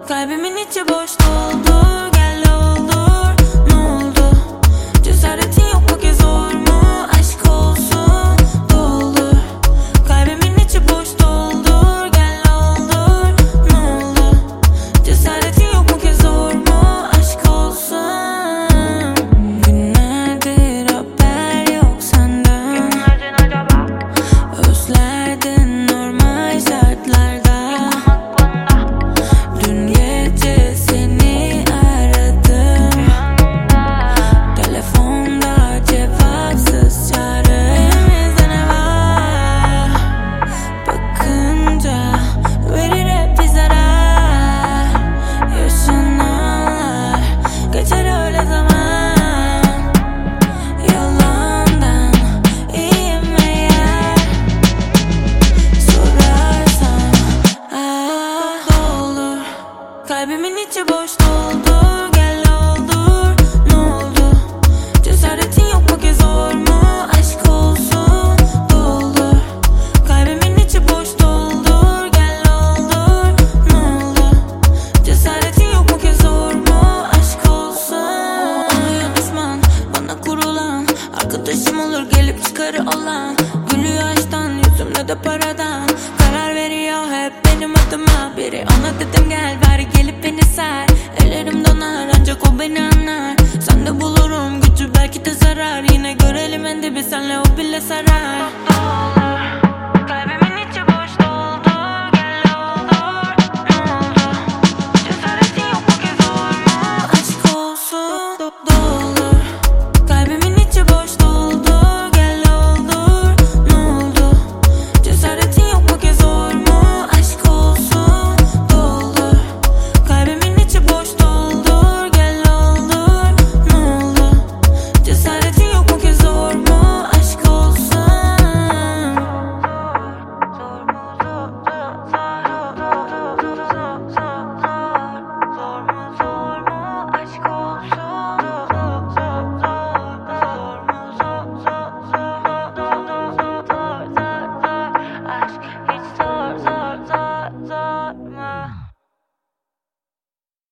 Kalbimin içi boş doldu. Gel doldur. Ne oldu? Cesaretin yok bu kez, zor mu? Aşk olsun. Doldur. Kalbimin içi boş doldur. Gel doldur. Ne oldu? Cesaretin yok bu kez, zor mu? Aşk olsun. Günlerdir haber yok senden. Özlerdin normal şartlarda. Dün gece seni aradım. Telefonda cevapsız çağrı. Elimizde ne var? Bakınca verir hep bir zarar. Yaşananlar geçer öyle zaman. Yalandan iyiyim eğer sorarsan. Doldur. Kalbimin içi boş doldu. Gel doldur. Ne oldu? Cesaretin yok bu kez, zor mu? Aşk olsun. Doldur. Kalbimin içi boş doldur. Gel doldur. Ne oldu? Cesaretin yok bu kez, zor mu? Aşk olsun. Oluyor düşman bana kurulan. Arkadaşım olur gelip çıkarı olan. Gülüyor aşktan, yüzümde de paradan. Karar veriyor hep benim adıma. Biri ona dedim gel bari gelip beni ser. Ellerim donar ancak o beni anlar. Sende bulurum gücü belki de zarar. Yine görelim en dibi senle, o bile sarar.